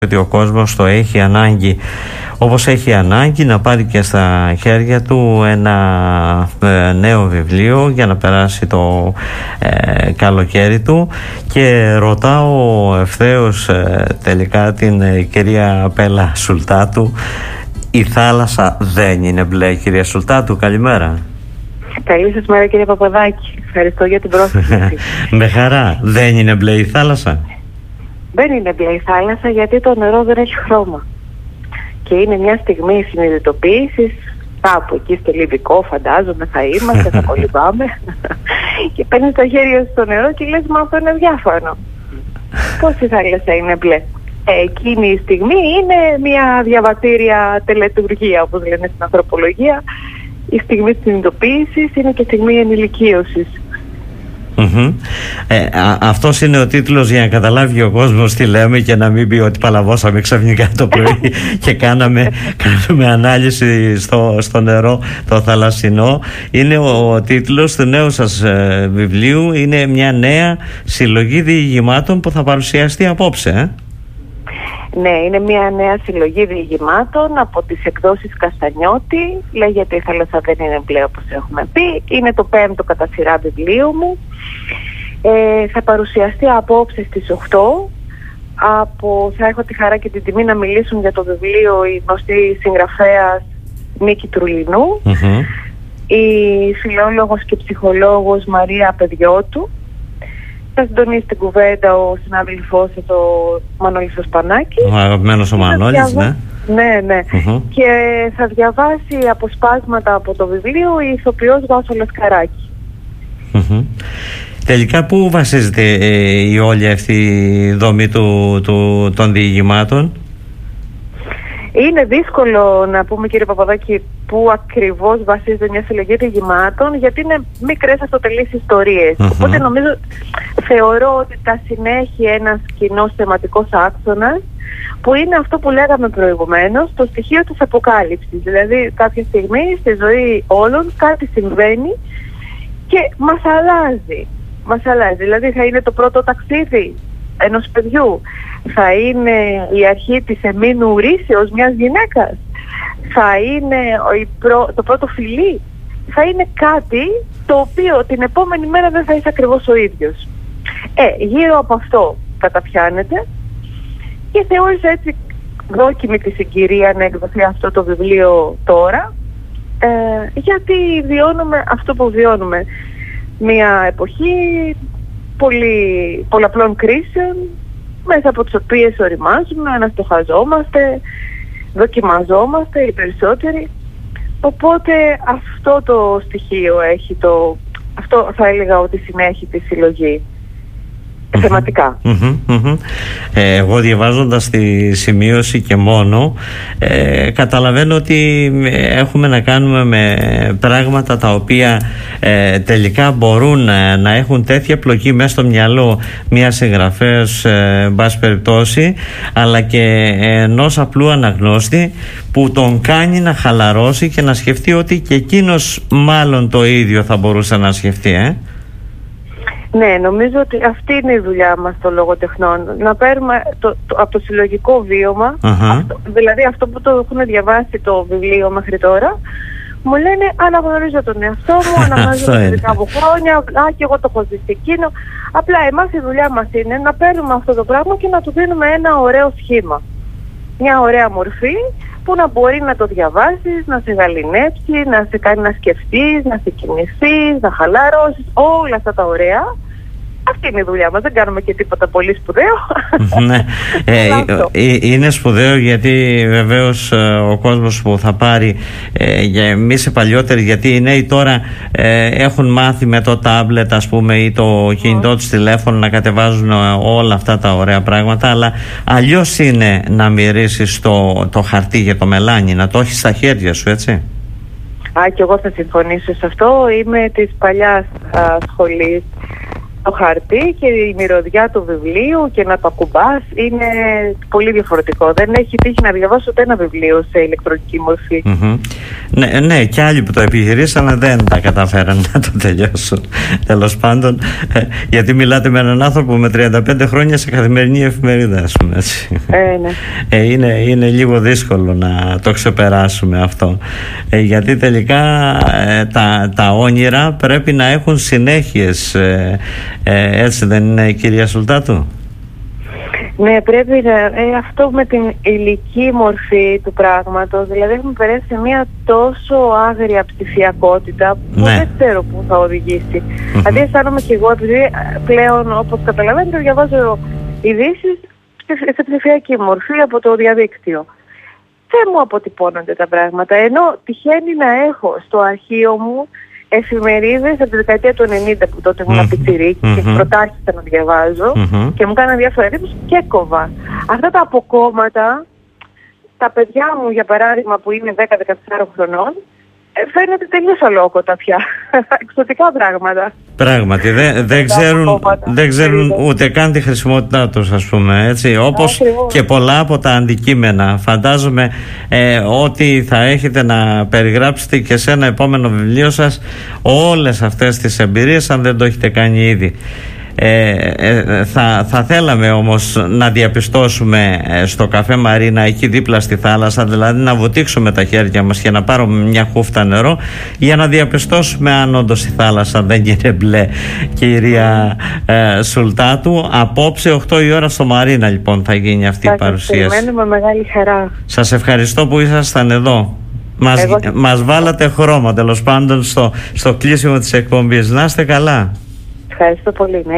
ότι ο κόσμος το έχει ανάγκη, όπως έχει ανάγκη να πάρει και στα χέρια του ένα νέο βιβλίο για να περάσει το καλοκαίρι του. Και ρωτάω ευθέως τελικά την κυρία Πέλα Σουλτάτου, η θάλασσα δεν είναι μπλε? Κυρία Σουλτάτου, καλημέρα. Καλή σας μέρα, κύριε Παπαδάκη. Ευχαριστώ για την πρόσκληση. Με χαρά. Δεν είναι μπλε η θάλασσα? Δεν είναι μπλε η θάλασσα, γιατί το νερό δεν έχει χρώμα. Και είναι μια στιγμή συνειδητοποίησης, κάπου εκεί στο Λιβικό φαντάζομαι θα είμαστε, θα κολυμπάμε. Και παίρνεις τα χέρια σου στο νερό και λες, μα αυτό είναι διάφανο. Πώς η θάλασσα είναι μπλε? Εκείνη η στιγμή είναι μια διαβατήρια τελετουργία, όπως λένε στην ανθρωπολογία. Η στιγμή της συνειδητοποίησης είναι και στιγμή ενηλικίωσης. Αυτός είναι ο τίτλος για να καταλάβει ο κόσμος τι λέμε και να μην πει ότι παλαβώσαμε ξαφνικά το πρωί και κάναμε ανάλυση στο νερό το θαλασσινό. Είναι ο τίτλος του νέου σας βιβλίου. Είναι μια νέα συλλογή διηγημάτων που θα παρουσιαστεί απόψε. Ναι, είναι μια νέα συλλογή διηγημάτων από τις εκδόσεις Καστανιώτη. Λέγεται «Η θάλασσα δεν είναι μπλε», όπως έχουμε πει. Είναι το 5ο κατά σειρά βιβλίο μου. Θα παρουσιαστεί απόψε στις 8. Θα έχω τη χαρά και την τιμή να μιλήσουν για το βιβλίο η γνωστή συγγραφέας Νίκη Τρουλινού, η φιλόλογος και ψυχολόγος Μαρία Παιδιώτου. Θα συντονίσει την κουβέντα ο συνάδελφός ο Μανώλης ο Σπανάκης. Ο αγαπημένος ο Μανώλης, ναι. Ναι. Και θα διαβάσει αποσπάσματα από το βιβλίο η ηθοποιός Βάσο Λασκαράκη. Τελικά πού βασίζεται η όλη αυτή η δομή των διηγημάτων? Είναι δύσκολο να πούμε, κύριε Παπαδάκη, πού ακριβώς βασίζεται μια συλλογή διηγημάτων, γιατί είναι μικρές αυτοτελείς ιστορίες. Οπότε θεωρώ ότι τα συνέχει ένας κοινός θεματικός άξονας, που είναι αυτό που λέγαμε προηγουμένως, το στοιχείο της αποκάλυψης. Δηλαδή κάποια στιγμή στη ζωή όλων κάτι συμβαίνει και μας αλλάζει. Δηλαδή θα είναι το πρώτο ταξίδι ενός παιδιού, θα είναι η αρχή της εμήνου ρήσεως μιας γυναίκας, θα είναι το πρώτο φιλί, θα είναι κάτι το οποίο την επόμενη μέρα δεν θα είσαι ακριβώς ο ίδιος. Γύρω από αυτό καταπιάνεται και θεώρησα έτσι δόκιμη τη συγκυρία να εκδοθεί αυτό το βιβλίο τώρα, γιατί βιώνουμε αυτό που βιώνουμε, μια εποχή πολλαπλών κρίσεων, μέσα από τις οποίες οριμάζουμε, αναστοχαζόμαστε, δοκιμαζόμαστε οι περισσότεροι. Οπότε αυτό το στοιχείο έχει αυτό θα έλεγα ότι συνέχει τη συλλογή θεματικά. Εγώ διαβάζοντας τη σημείωση και μόνο καταλαβαίνω ότι έχουμε να κάνουμε με πράγματα τα οποία τελικά μπορούν να έχουν τέτοια πλοκή μέσα στο μυαλό μια συγγραφέας εν πάση περιπτώσει, αλλά και ενός απλού αναγνώστη που τον κάνει να χαλαρώσει και να σκεφτεί ότι και εκείνος μάλλον το ίδιο θα μπορούσε να σκεφτεί. Ναι, νομίζω ότι αυτή είναι η δουλειά μας των λογοτεχνών. Να παίρνουμε από το συλλογικό βίωμα, δηλαδή αυτό που το έχουν διαβάσει το βιβλίο μέχρι τώρα, μου λένε αναγνωρίζω τον εαυτό μου, αναγνωρίζω τα δικά μου χρόνια, και εγώ το έχω ζήσει εκείνο. Απλά εμάς η δουλειά μας είναι να παίρνουμε αυτό το πράγμα και να του δίνουμε ένα ωραίο σχήμα. Μια ωραία μορφή που να μπορεί να το διαβάσεις, να σε γαληνέψει, να σε κάνει να σκεφτείς, να σε κινηθείς, να χαλαρώσεις, όλα αυτά τα ωραία. Αυτή είναι η δουλειά μας, δεν κάνουμε και τίποτα πολύ σπουδαίο. Ναι, είναι σπουδαίο γιατί βεβαίως ο κόσμος που θα πάρει, εμείς οι παλιότεροι, γιατί οι νέοι τώρα έχουν μάθει με το τάμπλετ ας πούμε ή το κινητό τους τηλέφωνο να κατεβάζουν όλα αυτά τα ωραία πράγματα, αλλά αλλιώς είναι να μυρίσεις το χαρτί για το μελάνι, να το έχεις στα χέρια σου, έτσι. Και εγώ θα συμφωνήσω σε αυτό. Είμαι της παλιάς σχολής. το χαρτί και η μυρωδιά του βιβλίου και να το ακουμπάς είναι πολύ διαφορετικό. Δεν έχει τύχει να διαβάσω ούτε ένα βιβλίο σε ηλεκτρονική μορφή. Ναι, και άλλοι που το επιχειρήσανε δεν τα καταφέραν να το τελειώσουν. Τέλος πάντων, γιατί μιλάτε με έναν άνθρωπο με 35 χρόνια σε καθημερινή εφημερίδα, ας πούμε, έτσι. Ναι. Είναι λίγο δύσκολο να το ξεπεράσουμε αυτό. Γιατί τελικά τα όνειρα πρέπει να έχουν συνέχειες. Έτσι δεν είναι, κυρία Σουλτάτου? Ναι, πρέπει να... αυτό με την υλική μορφή του πράγματος, δηλαδή έχουμε περάσει σε μια τόσο άγρια ψηφιακότητα που δεν ξέρω πού θα οδηγήσει. Δηλαδή αισθάνομαι και εγώ, επειδή πλέον, όπως καταλαβαίνετε, διαβάζω ειδήσεις σε ψηφιακή μορφή από το διαδίκτυο. Δεν μου αποτυπώνονται τα πράγματα, ενώ τυχαίνει να έχω στο αρχείο μου εφημερίδες από τη δεκαετία του 90 που τότε ήμουν πιτσιρίκι και προτάχθηκα να διαβάζω και μου κάναν διάφορα εντύπωση και κόβα. Αυτά τα αποκόμματα, τα παιδιά μου για παράδειγμα που είναι 10-14 χρονών, φαίνεται τελείως αλόκοτα πια. Εξωτικά πράγματα. Πράγματι, δεν ξέρουν ούτε καν τη χρησιμότητά τους, ας πούμε, έτσι. Όπως και πολλά από τα αντικείμενα. Φαντάζομαι ότι θα έχετε να περιγράψετε και σε ένα επόμενο βιβλίο σας όλες αυτές τις εμπειρίες, αν δεν το έχετε κάνει ήδη. Θα θέλαμε όμως να διαπιστώσουμε στο καφέ Μαρίνα, εκεί δίπλα στη θάλασσα, δηλαδή να βουτήξουμε τα χέρια μας και να πάρουμε μια χούφτα νερό για να διαπιστώσουμε αν όντως η θάλασσα δεν είναι μπλε, κυρία Σουλτάτου. Απόψε 8 η ώρα στο Μαρίνα λοιπόν θα γίνει αυτή η παρουσίαση. Με μεγάλη χαρά. Σας ευχαριστώ που ήσασταν εδώ. Μας βάλατε χρώμα τέλος πάντων στο κλείσιμο της εκπομπής. Να είστε καλά. Ευχαριστώ πολύ.